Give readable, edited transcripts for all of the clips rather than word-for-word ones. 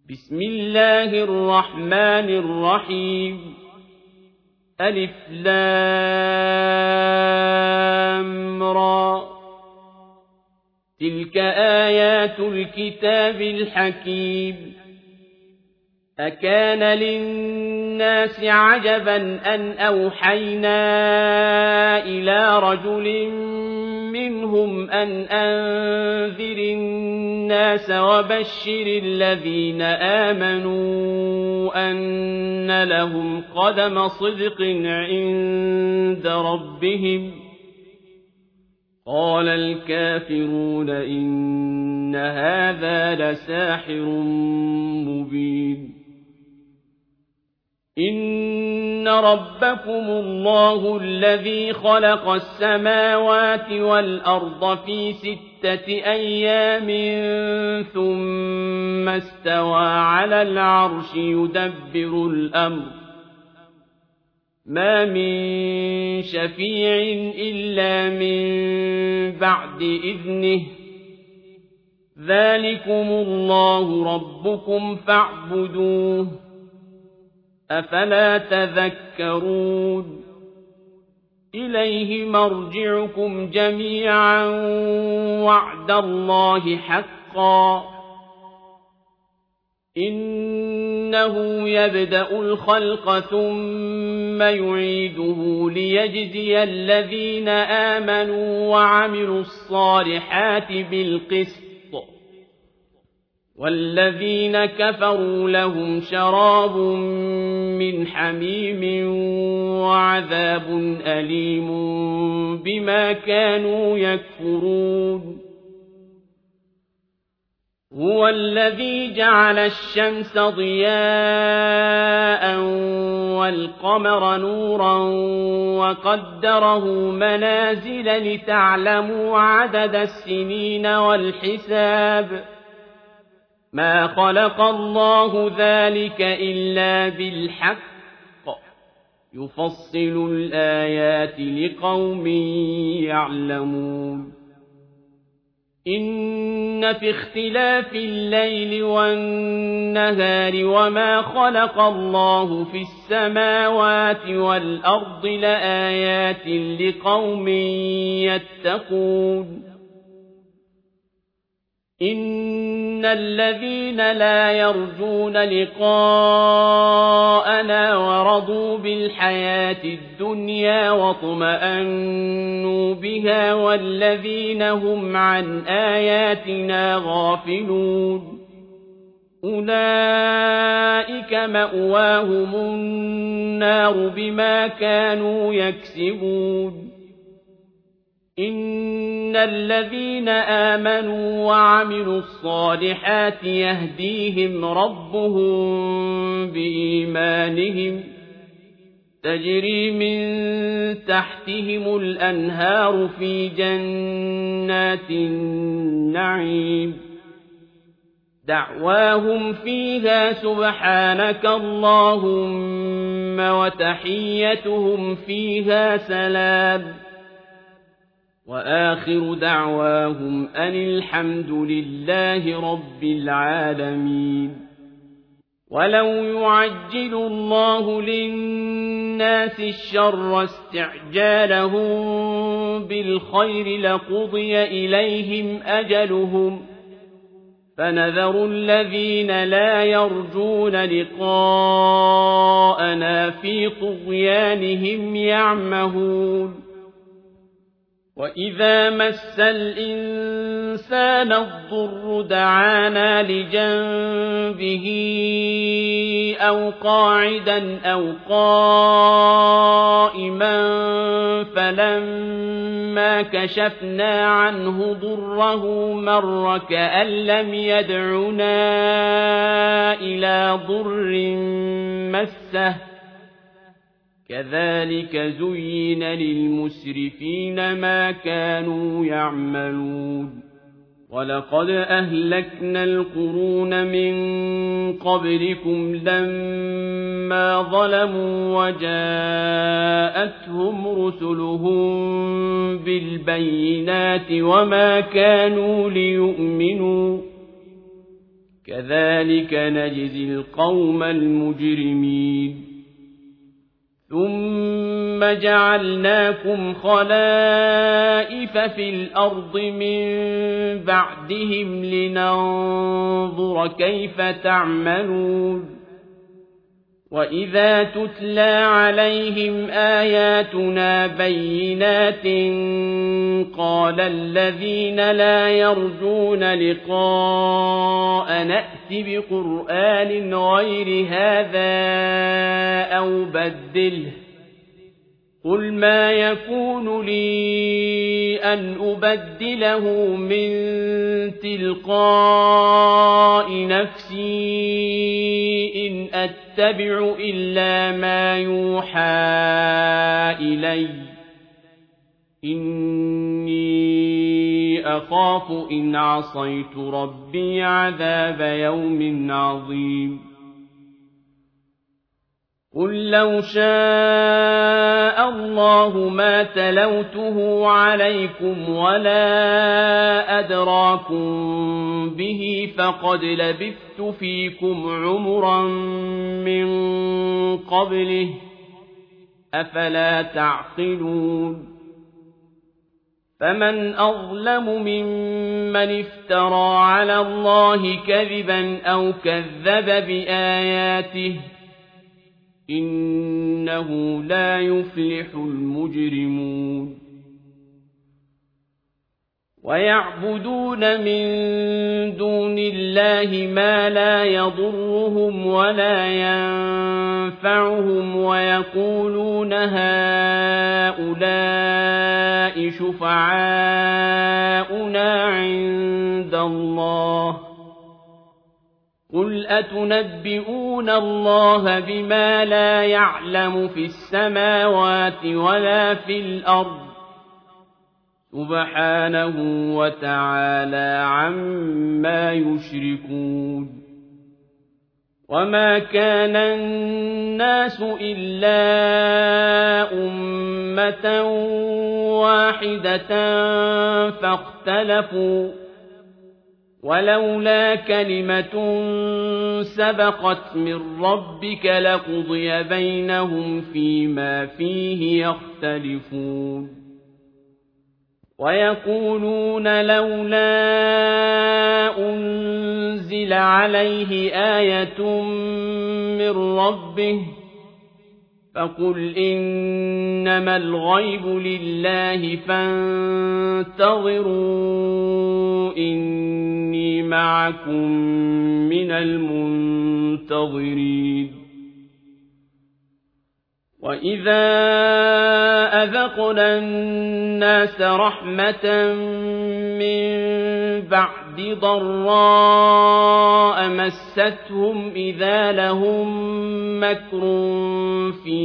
بسم الله الرحمن الرحيم ألف لام را تلك آيات الكتاب الحكيم أكان للناس عجبا أن أوحينا إلى رجل منهم أن أنذر الناس وبشر الذين آمنوا أن لهم قدم صدق عند ربهم قال الكافرون إن هذا لساحر مبين إن ربكم الله الذي خلق السماوات والأرض في 6 أيام ثم استوى على العرش يدبر الأمر ما من شفيع إلا من بعد إذنه ذلكم الله ربكم فاعبدوه أفلا تذكرون إليه مرجعكم جميعا وعد الله حقا إنه يبدأ الخلق ثم يعيده ليجزي الذين آمنوا وعملوا الصالحات بالقسط والذين كفروا لهم شراب من حميم وعذاب أليم بما كانوا يكفرون هو الذي جعل الشمس ضياء والقمر نورا وقدره منازل لتعلموا عدد السنين والحساب ما خلق الله ذلك إلا بالحق يفصل الآيات لقوم يعلمون إن في اختلاف الليل والنهار وما خلق الله في السماوات والأرض لآيات لقوم يتقون إن الذين لا يرجون لقاءنا ورضوا بالحياة الدنيا واطمأنوا بها والذين هم عن آياتنا غافلون أولئك مأواهم النار بما كانوا يكسبون إن الذين آمنوا وعملوا الصالحات يهديهم ربهم بإيمانهم تجري من تحتهم الأنهار في جنات النعيم دعواهم فيها سبحانك اللهم وتحيتهم فيها سلام وآخر دعواهم أن الحمد لله رب العالمين ولو يعجل الله للناس الشر استعجالهم بالخير لقضي إليهم أجلهم فنذر الذين لا يرجون لقاءنا في طغيانهم يعمهون وإذا مس الإنسان الضر دعانا لجنبه أو قاعدا أو قائما فلما كشفنا عنه ضره مر كأن لم يدعنا إلى ضر مسه كذلك زين للمسرفين ما كانوا يعملون ولقد أهلكنا القرون من قبلكم لما ظلموا وجاءتهم رسلهم بالبينات وما كانوا ليؤمنوا كذلك نجزي القوم المجرمين ثم جعلناكم خلائف في الأرض من بعدهم لننظر كيف تعملون وإذا تتلى عليهم آياتنا بينات قال الذين لا يرجون لقاء نأت بقرآن غير هذا أو بدله قل ما يكون لي أن أبدله من تلقاء نفسي إن أتبع إلا ما يوحى إلي إني أخاف إن عصيت ربي عذاب يوم عظيم قل لو شاء الله ما تلوته عليكم ولا أدراكم به فقد لبثت فيكم عمرا من قبله أفلا تعقلون فمن أظلم ممن افترى على الله كذبا أو كذب بآياته إنه لا يفلح المجرمون ويعبدون من دون الله ما لا يضرهم ولا ينفعهم ويقولون هؤلاء شفعاؤنا عند الله قل أتنبئون الله بما لا يعلم في السماوات ولا في الأرض سبحانه وتعالى عما يشركون وما كان الناس إلا أمة واحدة فاختلفوا ولولا كلمة سبقت من ربك لقضي بينهم فيما فيه يختلفون ويقولون لولا أنزل عليه آية من ربه فقل إنما الغيب لله فانتظروا إني معكم من المنتظرين وإذا أذقنا الناس رحمة من بعد ضراء مستهم إذا لهم مكر في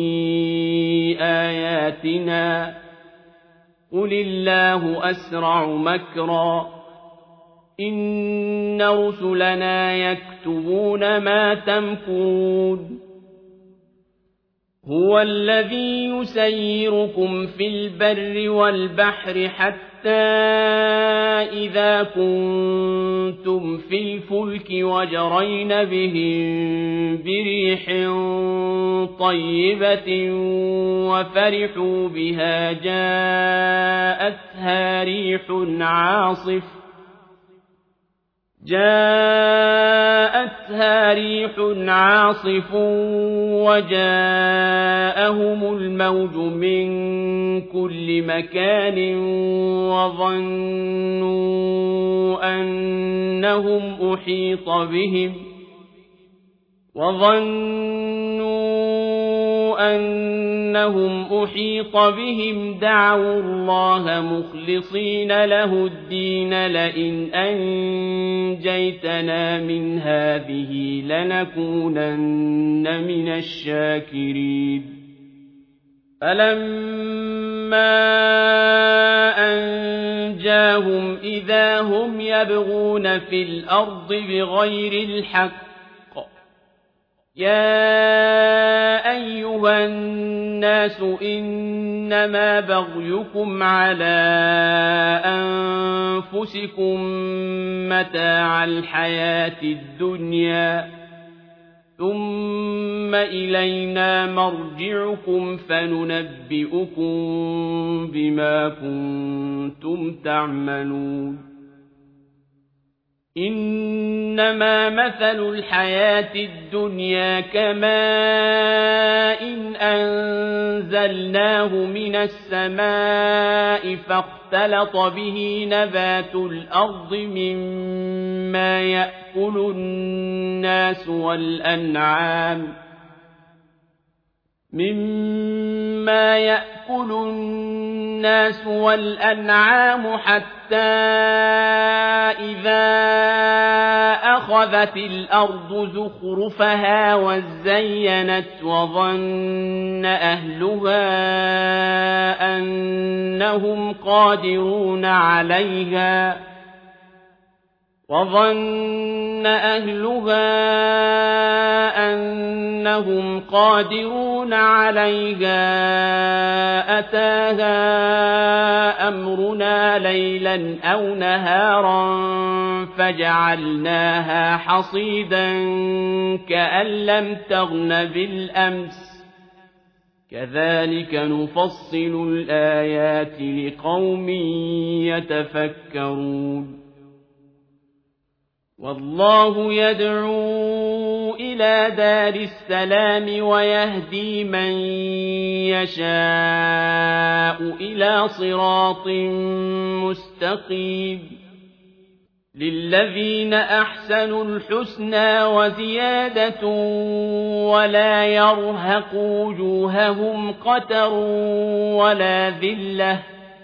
آياتنا قل الله أسرع مكرا إن رسلنا يكتبون ما تمكرون هو الذي يسيركم في البر والبحر حتى إذا كنتم في الفلك وجرين بهم بريح طيبة وفرحوا بها جاءتها ريح عاصف وجاءهم الموج من كل مكان وظنوا أنهم أحيط بهم دعوا الله مخلصين له الدين لئن أنجيتنا من هذه لنكونن من الشاكرين فلما أنجاهم إذا هم يبغون في الأرض بغير الحق يا أيها الناس إنما بغيكم على أنفسكم متاع الحياة الدنيا ثم إلينا مرجعكم فننبئكم بما كنتم تعملون إنما مثل الحياة الدنيا كماء أنزلناه من السماء فاختلط به نبات الأرض مما يأكل الناس والأنعام حتى إذا أخذت الأرض زخرفها وزينت وظن أهلها أنهم قادرون عليها أتاها أمرنا ليلا أو نهارا فجعلناها حصيدا كأن لم تغن بالأمس كذلك نفصل الآيات لقوم يتفكرون والله يدعو إلى دار السلام ويهدي من يشاء إلى صراط مستقيم للذين أحسنوا الحسنى وزيادة ولا يرهق وجوههم قتر ولا ذلة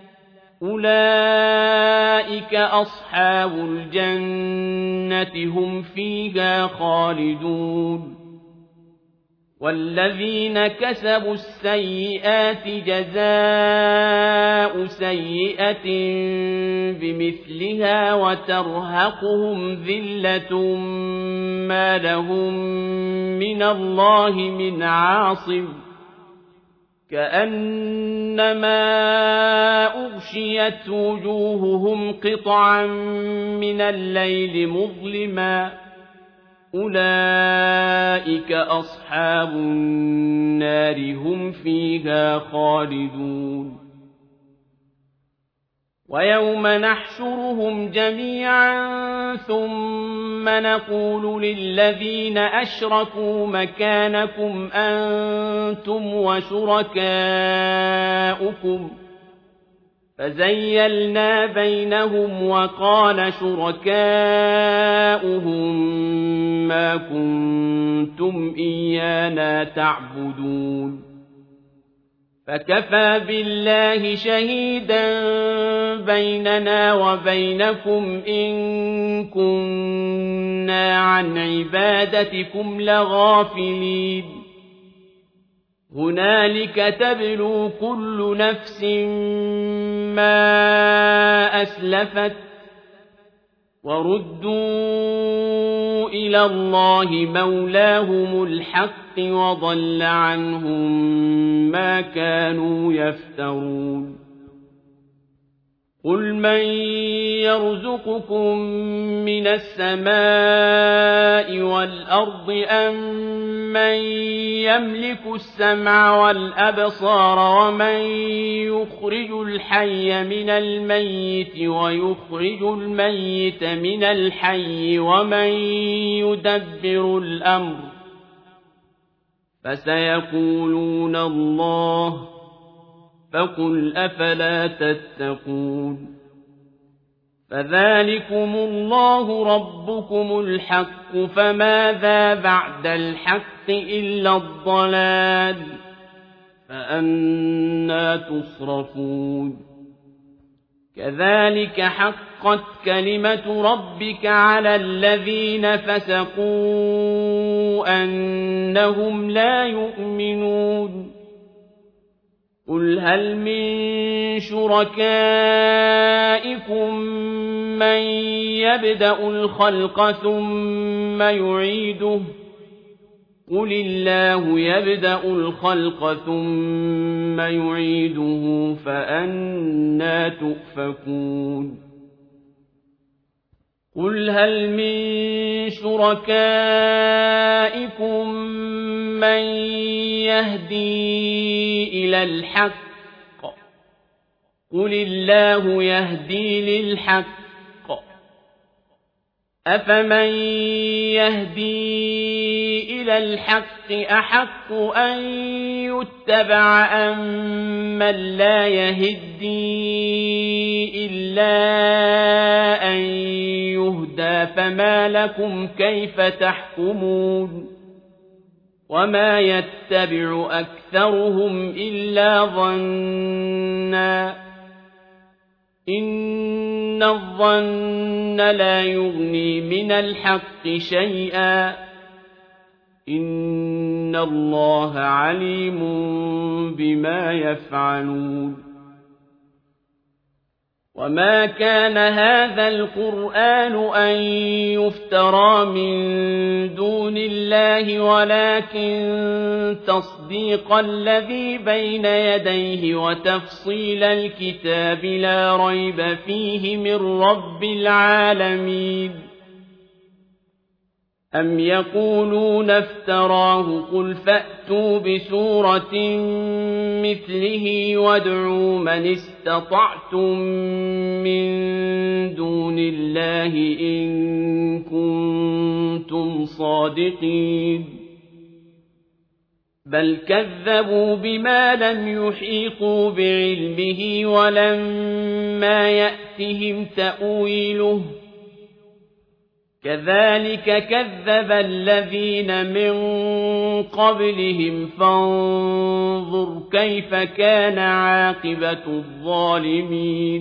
أولئك أصحاب الجنة هم فيها خالدون والذين كسبوا السيئات جزاء سيئة بمثلها وترهقهم ذلة ما لهم من الله من عاصم كأنما أغشيت وجوههم قطعا من الليل مظلما أولئك أصحاب النار هم فيها خالدون ويوم نحشرهم جميعا ثم نقول للذين أشركوا مكانكم أنتم وشركاؤكم فزيلنا بينهم وقال شركاؤهم ما كنتم إيانا تعبدون فكفى بالله شهيدا بيننا وبينكم إن كنا عن عبادتكم لغافلين هنالك تبلو كل نفس ما أسلفت وردوا إلى الله مولاهم الحق وضل عنهم ما كانوا يفترون قل من يرزقكم من السماء والأرض أم من يملك السمع والأبصار ومن يخرج الحي من الميت ويخرج الميت من الحي ومن يدبر الأمر فسيقولون الله فقل أفلا تتقون فذلكم الله ربكم الحق فماذا بعد الحق إلا الضلال فأنى تصرفون كذلك حقت كلمة ربك على الذين فسقوا أنهم لا يؤمنون قل هل من شركائكم من يبدأ الخلق ثم يعيده قل الله يبدأ الخلق ثم يعيده فأنى تؤفكون قل هل من شركائكم من يهدي إلى الحق قل الله يهدي للحق أفمن يهدي إلى الحق أحق أن يتبع أم من لا يهدي إلا أن يهدى فما لكم كيف تحكمون وما يتبع أكثرهم إلا ظنا إن الظن لا يغني من الحق شيئا إن الله عليم بما يفعلون وما كان هذا القرآن أن يفترى من دون الله ولكن تصديق الذي بين يديه وتفصيل الكتاب لا ريب فيه من رب العالمين أم يقولون افتراه قل فأتوا بسورة مثله وادعوا من استطعتم من دون الله إن كنتم صادقين بل كذبوا بما لم يحيطوا بعلمه ولما يأتهم تأويله كذلك كذب الذين من قبلهم فانظر كيف كان عاقبة الظالمين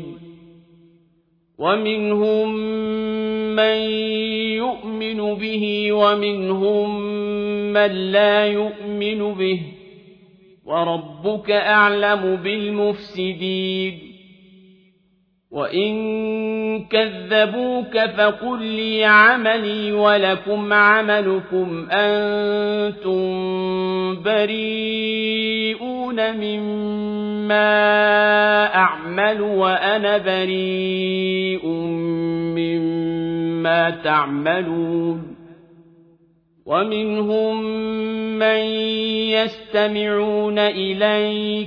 ومنهم من يؤمن به ومنهم من لا يؤمن به وربك أعلم بالمفسدين وإن كذبوك فقل لي عملي ولكم عملكم أنتم بريئون مما أعمل وأنا بريء مما تعملون ومنهم من يستمعون إليك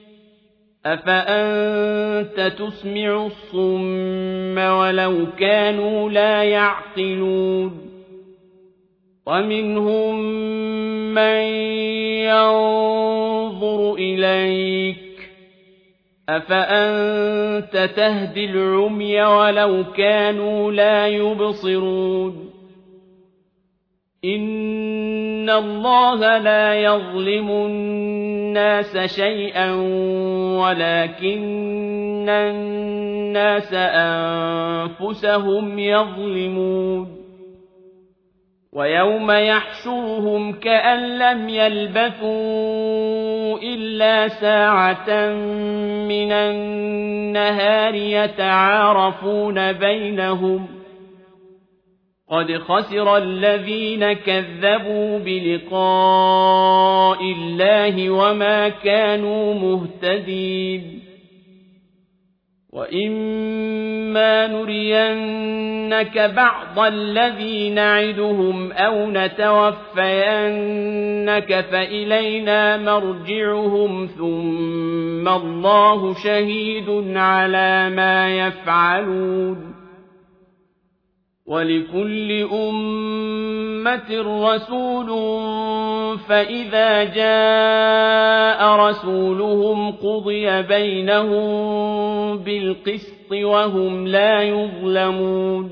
أفأنت تسمع الصم ولو كانوا لا يعقلون ومنهم من ينظر إليك أفأنت تهدي العمي ولو كانوا لا يبصرون إن الله لا يظلم الناس شيئا ولكن الناس أنفسهم يظلمون ويوم يحشرهم كأن لم يلبثوا إلا ساعة من النهار يتعارفون بينهم قد خسر الذين كذبوا بلقاء الله وما كانوا مهتدين وإما نرينك بعض الذي نعدهم أو نتوفينك فإلينا مرجعهم ثم الله شهيد على ما يفعلون ولكل أمة رسول فإذا جاء رسولهم قضي بينهم بالقسط وهم لا يظلمون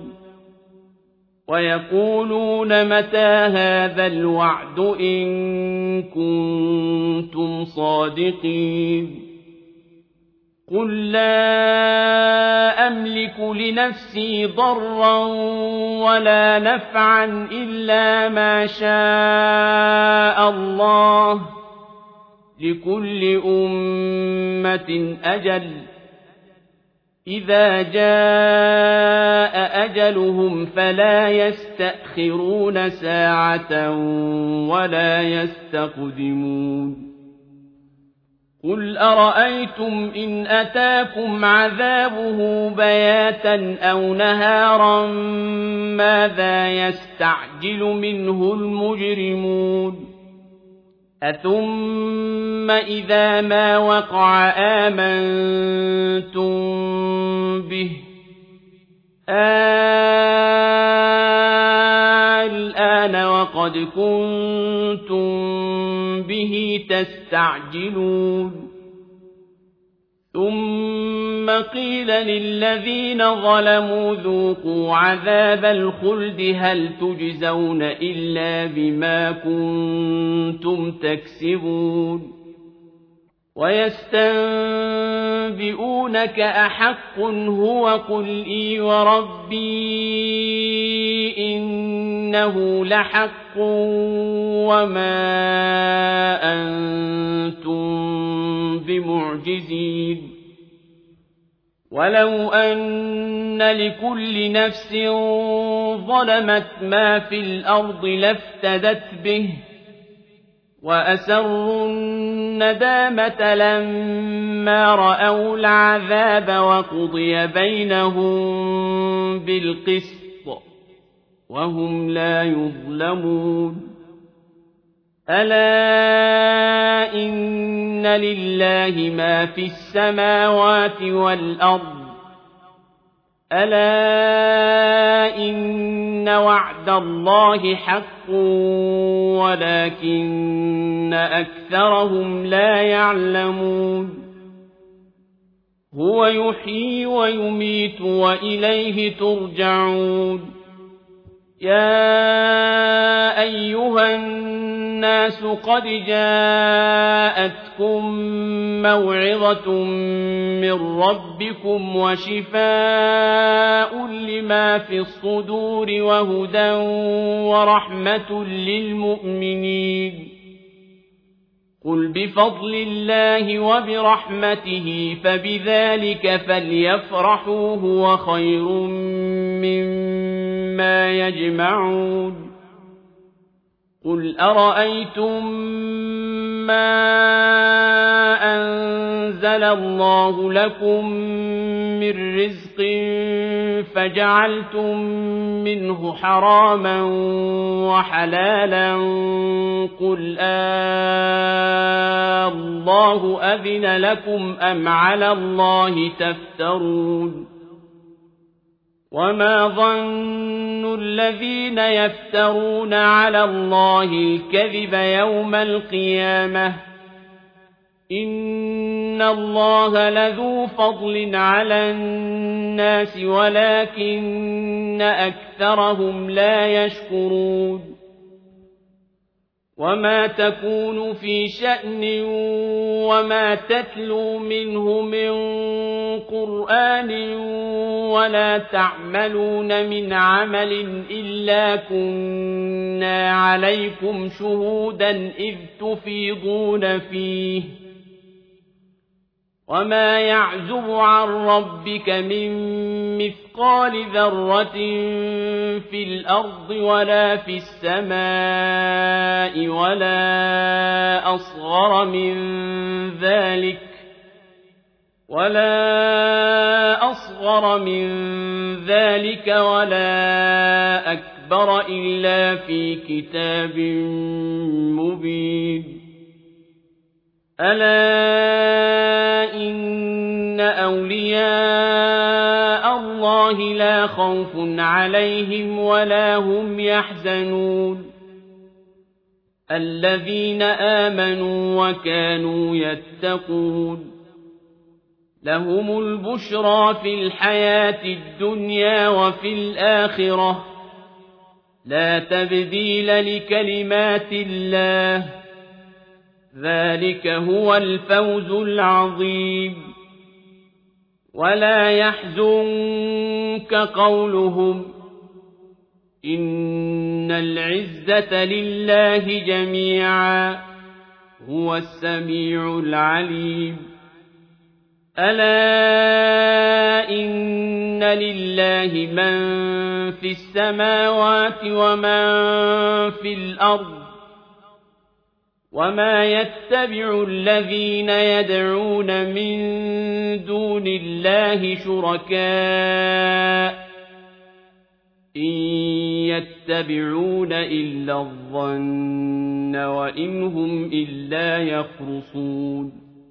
ويقولون متى هذا الوعد إن كنتم صادقين قل لا أملك لنفسي ضرا ولا نفعا إلا ما شاء الله لكل أمة أجل إذا جاء أجلهم فلا يستأخرون ساعة ولا يستقدمون قل أرأيتم إن أتاكم عذابه بياتا أو نهارا ماذا يستعجل منه المجرمون أثم إذا ما وقع آمنتم به الآن وقد كنتم به تستعجلون ثم قيل للذين ظلموا ذوقوا عذاب الخلد هل تجزون إلا بما كنتم تكسبون ويستنبئونك أحق هو قل إي وربي إنه لحق وما أنتم بمعجزين ولو أن لكل نفس ظلمت ما في الأرض لافتدت به وأسروا الندامة لما رأوا العذاب وقضي بينهم بالقسط وهم لا يظلمون ألا إن لله ما في السماوات والأرض ألا إن وعد الله حق ولكن أكثرهم لا يعلمون هو يحيي ويميت وإليه ترجعون يا أيها الناس قد جاءتكم موعظة من ربكم وشفاء لما في الصدور وهدى ورحمة للمؤمنين قل بفضل الله وبرحمته فبذلك فليفرحوا هو خير مما يجمعون قل أرأيتم ما أنزل الله لكم من رزق فجعلتم منه حراما وحلالا قل الله أذن لكم أم على الله تفترون وما ظن الذين يفترون على الله الكذب يوم القيامة إن الله لذو فضل على الناس ولكن أكثرهم لا يشكرون وما تكون في شأن وما تتلو منه من قرآن ولا تعملون من عمل إلا كنا عليكم شهودا إذ تفيضون فيه وما يعزب عن ربك من مثقال ذرة في الأرض ولا في السماء ولا أصغر من ذلك ولا أكبر إلا في كتاب مبين ألا إن أولياء الله لا خوف عليهم ولا هم يحزنون الذين آمنوا وكانوا يتقون لهم البشرى في الحياة الدنيا وفي الآخرة لا تبديل لكلمات الله ذلك هو الفوز العظيم ولا يحزنك قولهم إن العزة لله جميعا هو السميع العليم ألا إن لله من في السماوات ومن في الأرض وما يتبع الذين يدعون من دون الله شركاء إن يتبعون إلا الظن وإن هم إلا يخرصون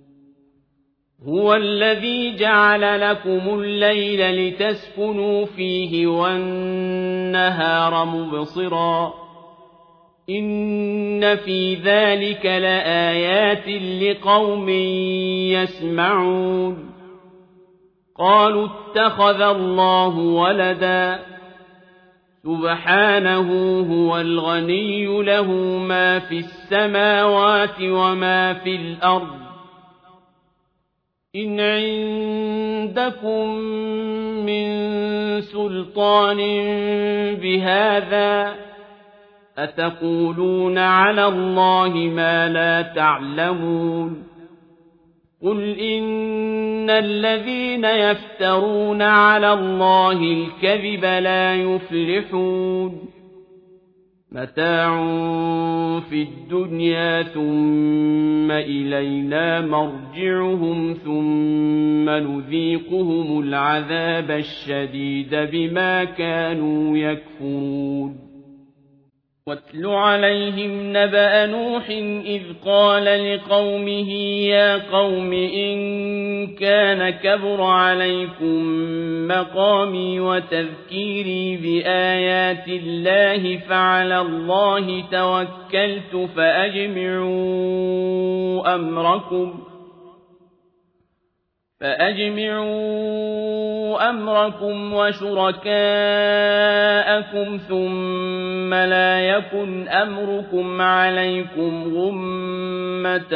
هو الذي جعل لكم الليل لتسكنوا فيه والنهار مبصرا إن في ذلك لآيات لقوم يسمعون قالوا اتخذ الله ولدا سبحانه هو الغني له ما في السماوات وما في الأرض إن عندكم من سلطان بهذا أتقولون على الله ما لا تعلمون قل إن الذين يفترون على الله الكذب لا يفلحون متاع في الدنيا ثم إلينا مرجعهم ثم نذيقهم العذاب الشديد بما كانوا يكفرون واتل عليهم نبأ نوح إذ قال لقومه يا قوم إن كان كبر عليكم مقامي وتذكيري بآيات الله فعلى الله توكلت فأجمعوا أمركم وشركاءكم ثم لا يكن أمركم عليكم غمة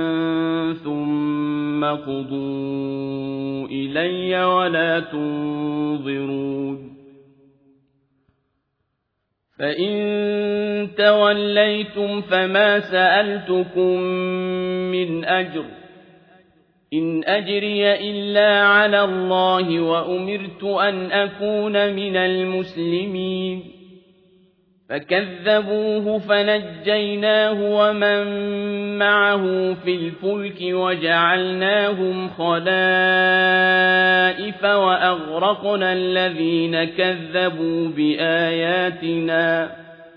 ثم قضوا إلي ولا تنظرون فإن توليتم فما سألتكم من أجر إن أجري إلا على الله وأمرت أن أكون من المسلمين فكذبوه فنجيناه ومن معه في الفلك وجعلناهم خلائف وأغرقنا الذين كذبوا بآياتنا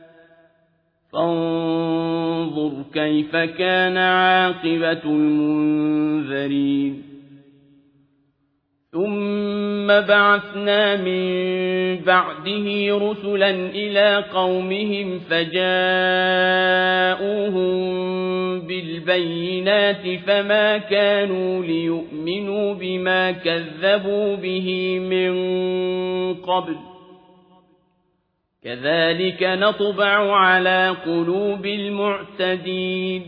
فانظر كيف كان عاقبة المنذرين ثم بعثنا من بعده رسلا إلى قومهم فجاءوهم بالبينات فما كانوا ليؤمنوا بما كذبوا به من قبل كذلك نطبع على قلوب المعتدين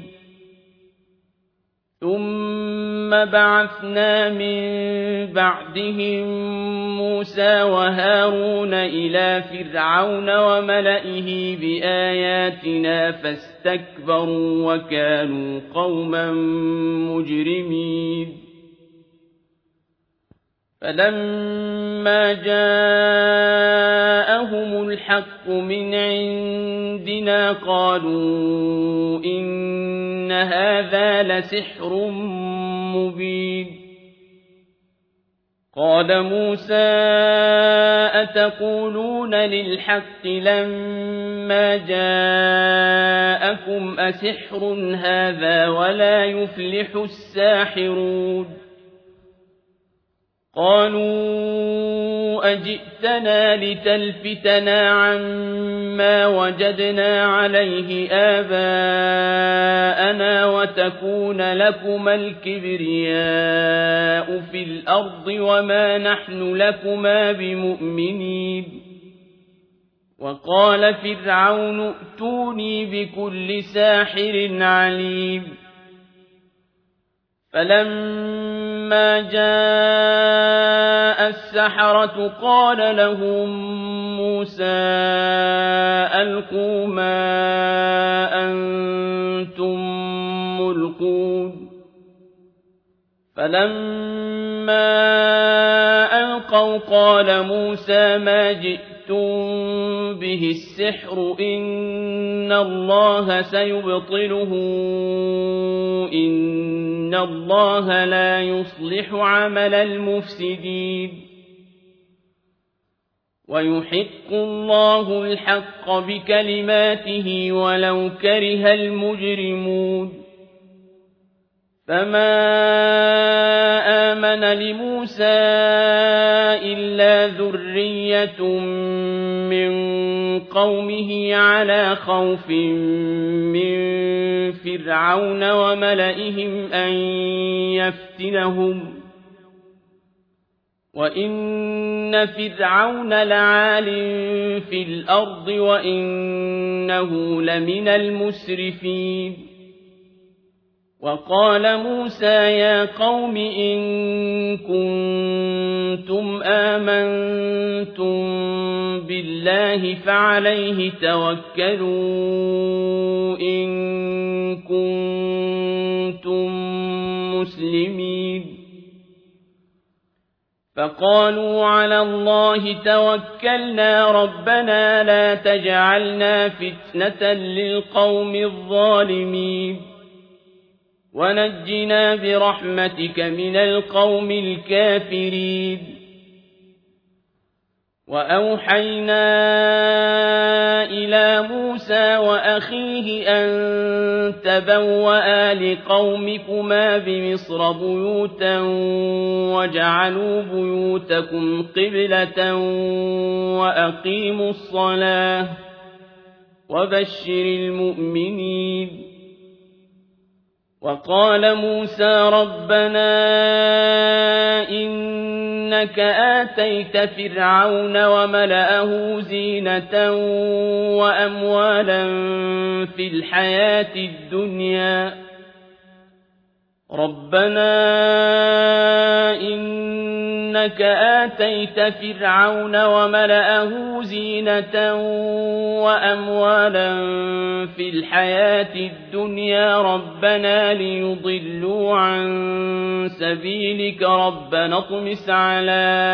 ثم بعثنا من بعدهم موسى وهارون إلى فرعون وملئه بآياتنا فاستكبروا وكانوا قوما مجرمين فلما جاءهم الحق من عندنا قالوا إن هذا لسحر مبين قال موسى أتقولون للحق لما جاءكم أسحر هذا ولا يفلح الساحرون قالوا أجئتنا لتلفتنا عما وجدنا عليه آباءنا وتكون لكما الكبرياء في الأرض وما نحن لكما بمؤمنين وقال فرعون ائتوني بكل ساحر عليم فلما جاء السحرة قال لهم موسى ألقوا ما أنتم ملقون فلما ألقوا قال موسى ما جئتم به السحر إن الله سيبطله إن الله لا يصلح عمل المفسدين ويحق الله الحق بكلماته ولو كره المجرمون فما آمن لموسى إلا ذرية من قومه على خوف من فرعون وملئهم أن يفتنهم وإن فرعون لعال في الأرض وإنه لمن المسرفين وقال موسى يا قوم إن كنتم آمنتم بالله فعليه توكلوا إن كنتم مسلمين فقالوا على الله توكلنا ربنا لا تجعلنا فتنة للقوم الظالمين ونجنا برحمتك من القوم الكافرين وأوحينا إلى موسى وأخيه أن تبوأ لقومكما بمصر بيوتا وجعلوا بيوتكم قبلة وأقيموا الصلاة وبشر المؤمنين وقال موسى ربنا إنك آتيت فرعون وملأه زينة وأموالا في الحياة الدنيا ربنا إنك آتيت فرعون وملأه زينة وأموالا في الحياة الدنيا ربنا ليضلوا عن سبيلك ربنا اطمس على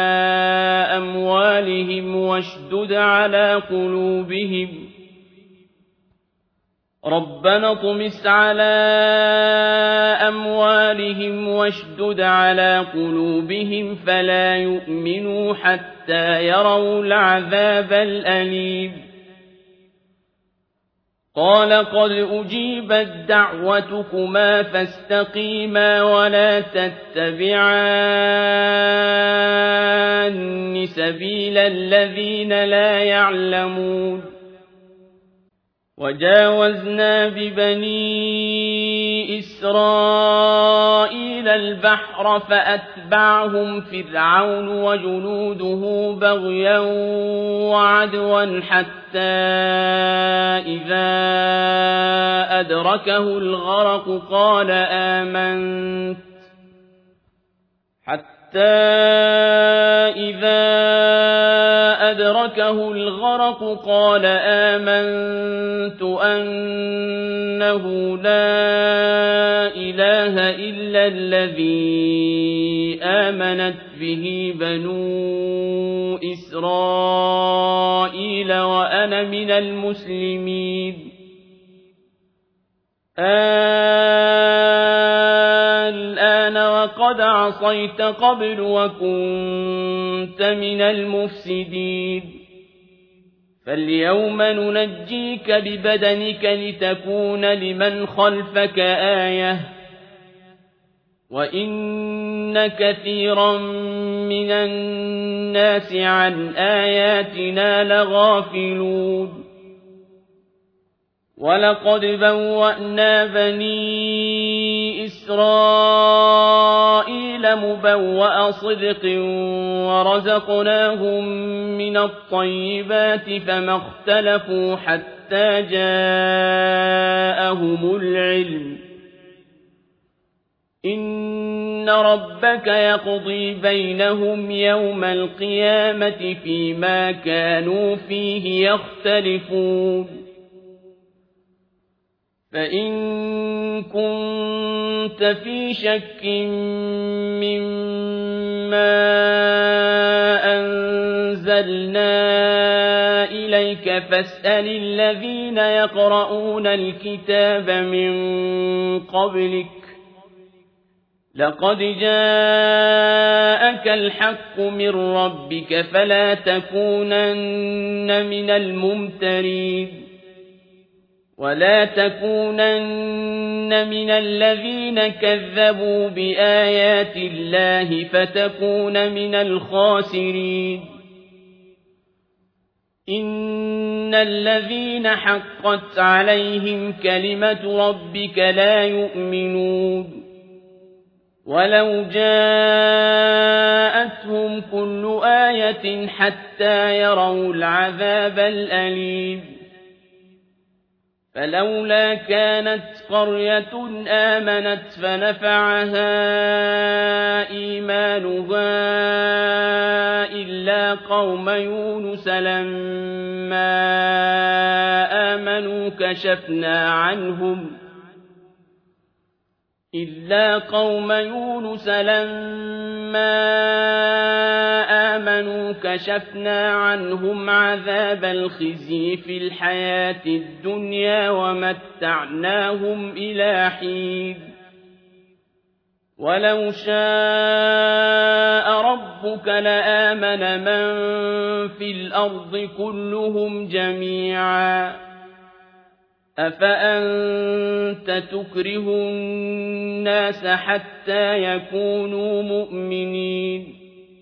أموالهم واشدد على قلوبهم ربنا اطمس على أموالهم واشدد على قلوبهم فلا يؤمنوا حتى يروا العذاب الأليم قال قد أجيبت دعوتكما فاستقيما ولا تتبعان سبيل الذين لا يعلمون وجاوزنا ببني إسرائيل البحر فأتبعهم فرعون وجنوده بغيا وعدوا حتى إذا أدركه الغرق قال آمنت أنه لا إله إلا الذي آمنت به بنو إسرائيل وأنا من المسلمين الآن وقد عصيت قبل وكنت من المفسدين فاليوم ننجيك ببدنك لتكون لمن خلفك آية وإن كثيرا من الناس عن آياتنا لغافلون ولقد بوأنا بني إسرائيل مبوأ صدق ورزقناهم من الطيبات فما اختلفوا حتى جاءهم العلم إن ربك يقضي بينهم يوم القيامة فيما كانوا فيه يختلفون فإن كنت في شك مما أنزلنا إليك فاسأل الذين يقرؤون الكتاب من قبلك لقد جاءك الحق من ربك فلا تكونن من الممترين ولا تكونن من الذين كذبوا بآيات الله فتكون من الخاسرين إن الذين حقت عليهم كلمة ربك لا يؤمنون ولو جاءتهم كل آية حتى يروا العذاب الأليم فلولا كانت قرية آمنت فنفعها إيمانها إلا قوم يونس لما آمنوا كشفنا عنهم عذاب الخزي في الحياة الدنيا ومتعناهم إلى حين ولو شاء ربك لآمن من في الأرض كلهم جميعا أفأنت تكره الناس حتى يكونوا مؤمنين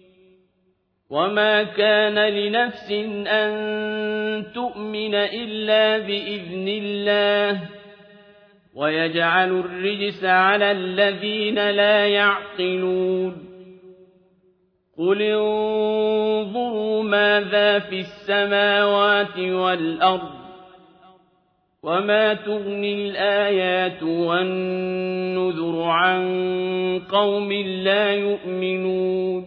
وما كان لنفس أن تؤمن إلا بإذن الله ويجعل الرجس على الذين لا يعقلون قل انظروا ماذا في السماوات والأرض وما تغني الآيات والنذر عن قوم لا يؤمنون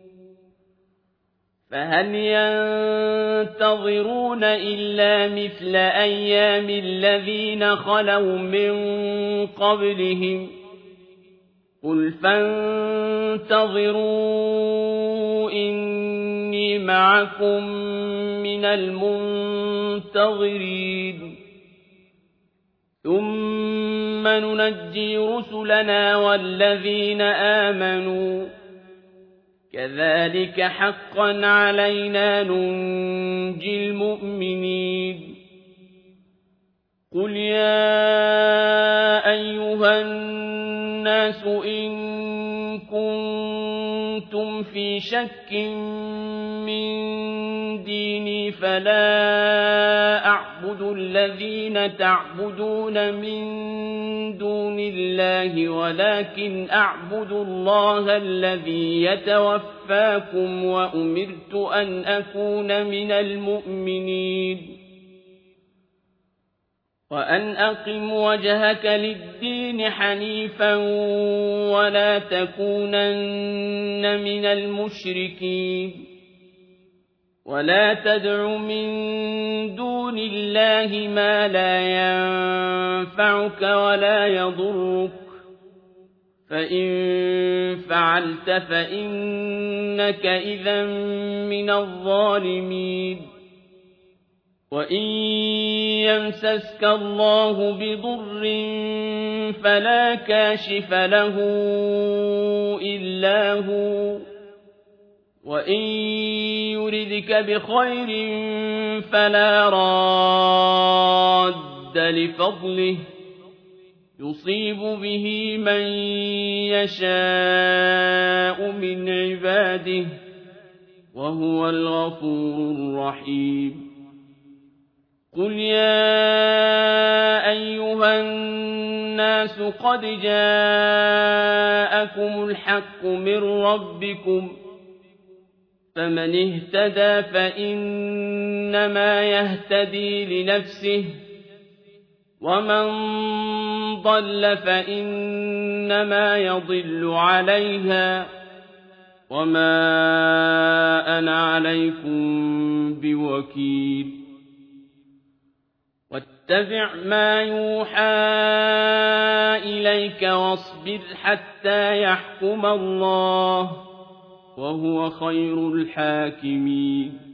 فهل ينتظرون إلا مثل أيام الذين خلوا من قبلهم قل فانتظروا إني معكم من المنتظرين ثم ننجي رسلنا والذين آمنوا كذلك حقا علينا ننجي المؤمنين قل يا أيها الناس إن كنتم في شك من ديني فلا أعبد الذين تعبدون من دون الله ولكن أعبد الله الذي يتوفاكم وأمرت أن أكون من المؤمنين وأن أقم وجهك للدين حنيفا ولا تكونن من المشركين ولا تدع من دون الله ما لا ينفعك ولا يضرك فإن فعلت فإنك إذا من الظالمين وإن يمسسك الله بضر فلا كاشف له إلا هو وإن يردك بخير فلا راد لفضله يصيب به من يشاء من عباده وهو الغفور الرحيم قل يا أيها الناس قد جاءكم الحق من ربكم فمن اهتدى فإنما يهتدي لنفسه ومن ضل فإنما يضل عليها وما أنا عليكم بوكيل واتبع ما يوحى إليك واصبر حتى يحكم الله وهو خير الحاكمين